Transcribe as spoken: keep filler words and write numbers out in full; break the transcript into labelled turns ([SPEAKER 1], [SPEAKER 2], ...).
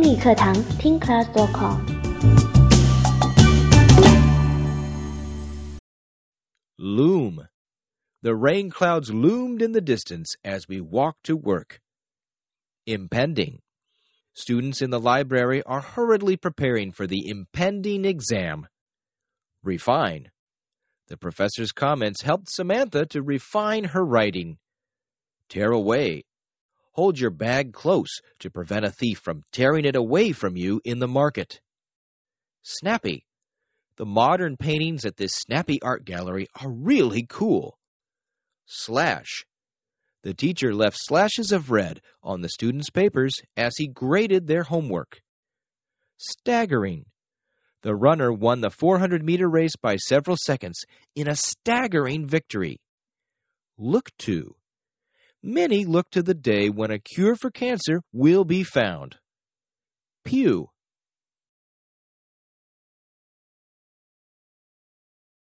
[SPEAKER 1] 英语课堂听 class dot com。
[SPEAKER 2] Loom. The rain clouds loomed in the distance as we walked to work. Impending. Students in the library are hurriedly preparing for the impending exam. Refine. The professor's comments helped Samantha to refine her writing. Tear away. Hold your bag close to prevent a thief from tearing it away from you in the market. Snappy. The modern paintings at this snappy art gallery are really cool. Slash. The teacher left slashes of red on the students' papers as he graded their homework. Staggering. The runner won the four hundred meter race by several seconds in a staggering victory. Look to. Many look to the day when a cure for cancer will be found. Pew.